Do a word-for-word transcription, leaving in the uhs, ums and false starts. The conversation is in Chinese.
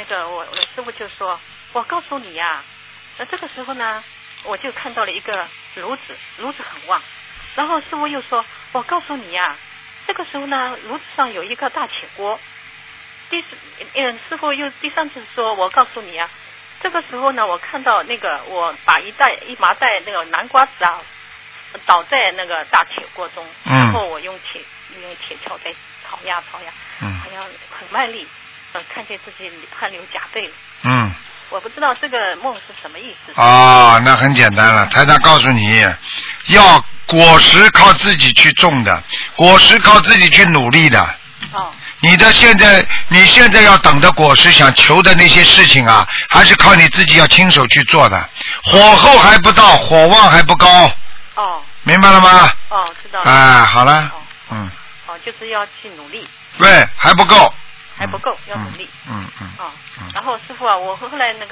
那个我我师傅就说，我告诉你呀、啊，那这个时候呢，我就看到了一个炉子，炉子很旺。然后师傅又说，我告诉你呀、啊，这个时候呢，炉子上有一个大铁锅。第嗯，师傅又第三次说，我告诉你啊，这个时候呢，我看到那个我把一袋一麻袋那个南瓜子啊，倒在那个大铁锅中， 嗯、 然后我用铁用铁锹在炒呀炒呀， 嗯， 好像很卖力，呃，看见自己汗流浃背了。 嗯。 我不知道这个梦是什么意思。 哦，那很简单了，台长告诉你，要果实靠自己去种的，果实靠自己去努力的。 哦。 你的现在，你现在要等的果实，想求的那些事情啊，还是靠你自己要亲手去做的。火候还不到，火旺还不高。 哦。 明白了吗？ 哦，知道了。 啊，好了。 哦。 嗯。 哦，就是要去努力。 对，还不够。 还不够，要努力。 嗯嗯。 哦。然后师傅啊，我后来那个。